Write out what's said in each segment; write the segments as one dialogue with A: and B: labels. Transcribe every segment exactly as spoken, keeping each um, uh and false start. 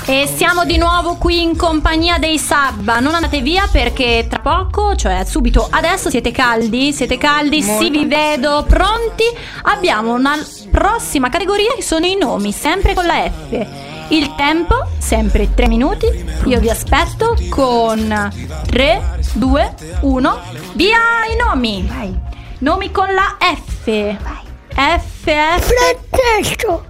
A: E siamo di nuovo qui in compagnia dei Sabba. Non andate via perché tra poco, cioè subito adesso, siete caldi? Siete caldi?
B: Molto.
A: Sì, vi vedo. Pronti? Abbiamo una prossima categoria che sono i nomi, sempre con la F. Il tempo, sempre tre minuti. Io vi aspetto con tre, due, uno. Via i nomi.
B: Vai.
A: Nomi con la F.
B: Vai.
A: F, F.
C: Francesco.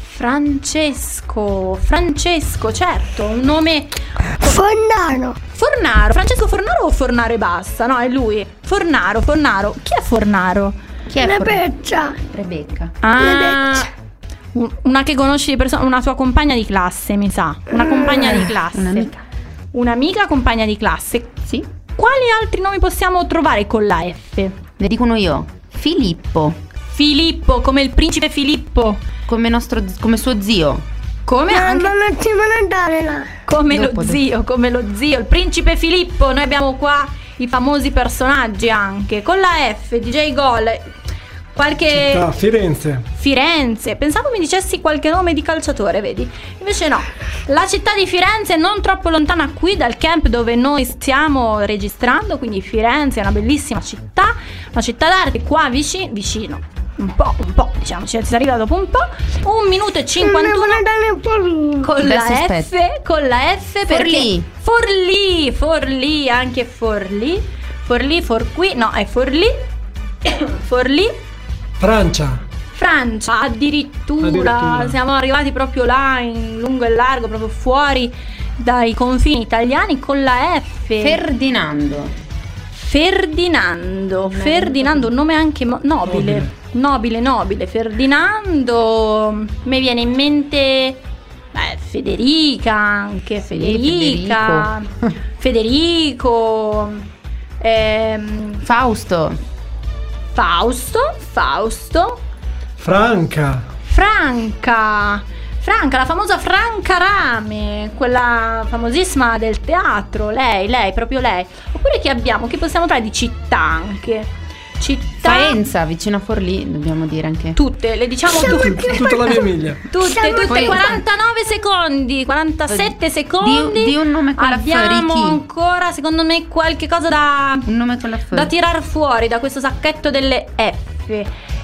A: Francesco, Francesco, certo, un nome.
C: Fornaro.
A: Fornaro, Francesco Fornaro o Fornaro e basta? No, è lui. Fornaro, Fornaro. Chi è Fornaro?
B: Chi è Fornaro?
C: Rebecca.
B: Rebecca.
A: Ah, un- una che conosci di persona, una tua compagna di classe, mi sa. Una compagna di classe.
B: Un'amica.
A: Un'amica compagna di classe.
B: Sì.
A: Quali altri nomi possiamo trovare con la F?
B: Ne dicono io. Filippo.
A: Filippo, come il principe Filippo.
B: Come nostro come suo zio.
A: Come
C: No,
A: anche
C: non ti vuole andare là.
A: come
B: Dopo,
A: lo
B: dopo.
A: zio, come lo zio, il principe Filippo. Noi abbiamo qua i famosi personaggi anche. Con la F, D J Gol. Qualche
D: Città, Firenze.
A: Firenze. Pensavo mi dicessi qualche nome di calciatore, vedi? Invece no. La città di Firenze è non troppo lontana qui dal camp dove noi stiamo registrando, quindi Firenze è una bellissima città, una città d'arte qua vicino, vicino. Un po', un po', diciamo, ci si arriva dopo un po'. Un minuto e
C: Non mi
A: cinquantuno
C: vuole andare un po'.
A: con la
B: Adesso
A: F,
B: aspetta.
A: con la F perché
B: Forlì.
A: Forlì, Forlì, anche Forlì. Forlì, for qui, no, è Forlì. Forlì.
D: Francia.
A: Francia, addirittura,
D: Addirittura.
A: siamo arrivati proprio là in lungo e largo, proprio fuori dai confini italiani con la F.
B: Ferdinando.
A: Ferdinando, Ferdinando, un nome anche mo- nobile. Nobile, nobile, Ferdinando. Mi viene in mente beh, Federica, anche Federica. Federico. ehm,
B: Fausto.
A: Fausto, Fausto.
D: Franca.
A: Franca, Franca, la famosa Franca Rame, quella famosissima del teatro, lei, lei, proprio lei. Oppure che abbiamo, che possiamo trovare di città anche? Città,
B: Faenza, vicino a Forlì, dobbiamo dire anche.
A: tutte, le diciamo
C: Siamo
A: tutte.
C: più-
D: Tutta la mia Emilia.
A: Tutte,
C: Siamo
A: tutte,
B: poi-
A: quarantanove secondi, quarantasette secondi.
B: Di, di un nome con la F,
A: Abbiamo
B: Ricky.
A: ancora, secondo me, qualche cosa da,
B: Un nome con la F.
A: da tirar fuori da questo sacchetto delle F.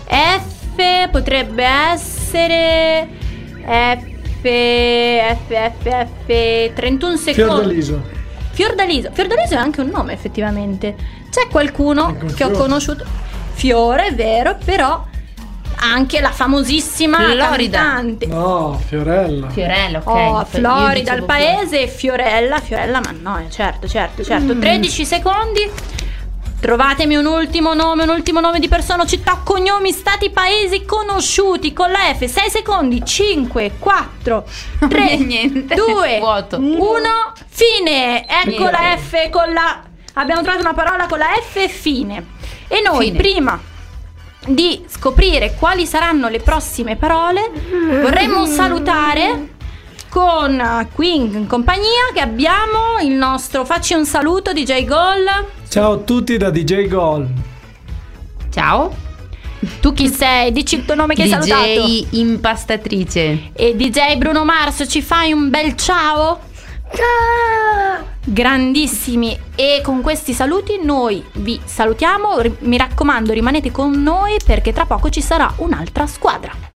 A: F potrebbe essere F, F, F, F, trentuno secondi.
D: Fiordaliso.
A: Fiordaliso. Fiordaliso è anche un nome, effettivamente. C'è qualcuno
D: Anche un
A: che ho
D: fiore.
A: conosciuto. Fiore, è vero, però anche la famosissima
B: Florida.
A: cantante.
D: No, Fiorella.
B: Fiorella, ok.
A: Oh,
B: Io
A: Florida,
B: dicevo
A: il paese, Fiorella, Fiorella, ma no, eh, certo, certo, certo. tredici secondi. Trovatemi un ultimo nome, un ultimo nome di persona, città, cognomi, stati, paesi conosciuti con la F. sei secondi. cinque, quattro, tre,
B: Niente.
A: due,
B: Vuoto.
A: uno. Fine. Ecco
B: Niente.
A: la F con la. Abbiamo trovato una parola con la F e fine. E noi
B: Fine.
A: prima di scoprire quali saranno le prossime parole vorremmo salutare con eh, qui in compagnia che abbiamo il nostro, facci un saluto D J Gol.
D: Ciao a tutti da D J Gol.
B: Ciao.
A: Tu chi sei? Dici il tuo nome che hai salutato.
B: D J impastatrice.
A: E D J Bruno Mars, ci fai un bel ciao?
C: Ciao.
A: Grandissimi. E con questi saluti noi vi salutiamo. Ri- mi raccomando, rimanete con noi perché tra poco ci sarà un'altra squadra.